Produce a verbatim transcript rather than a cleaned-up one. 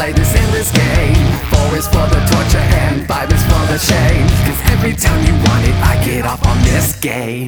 play this endless game. Four is for the torture and five is for the shame. Cause every time you want it, I get off on this game.